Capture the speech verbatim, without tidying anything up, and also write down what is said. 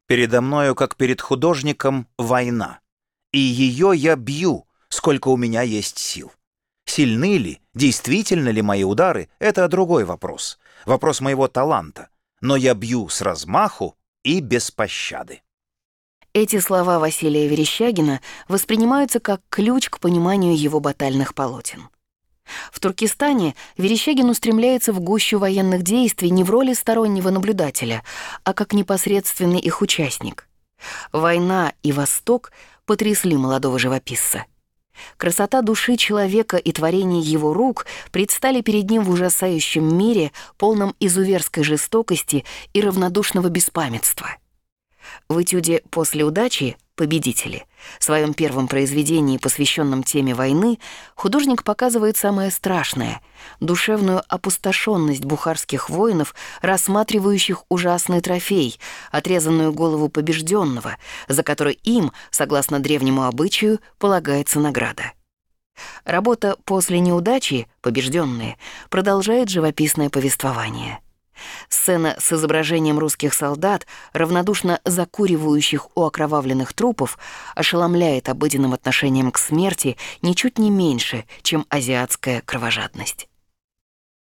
Передо мною, как перед художником, война. И ее я бью, сколько у меня есть сил. Сильны ли, действительно ли мои удары — это другой вопрос. Вопрос моего таланта. Но я бью с размаху и без пощады. Эти слова Василия Верещагина воспринимаются как ключ к пониманию его батальных полотен. В Туркестане Верещагин устремляется в гущу военных действий не в роли стороннего наблюдателя, а как непосредственный их участник. Война и Восток потрясли молодого живописца. Красота души человека и творение его рук предстали перед ним в ужасающем мире, полном изуверской жестокости и равнодушного беспамятства. В этюде «После удачи» «Победители», в своем первом произведении, посвященном теме войны, художник показывает самое страшное — душевную опустошенность бухарских воинов, рассматривающих ужасный трофей, отрезанную голову побежденного, за которой им, согласно древнему обычаю, полагается награда. Работа «После неудачи» «Побежденные» продолжает живописное повествование. Сцена с изображением русских солдат, равнодушно закуривающих у окровавленных трупов, ошеломляет обыденным отношением к смерти ничуть не меньше, чем азиатская кровожадность.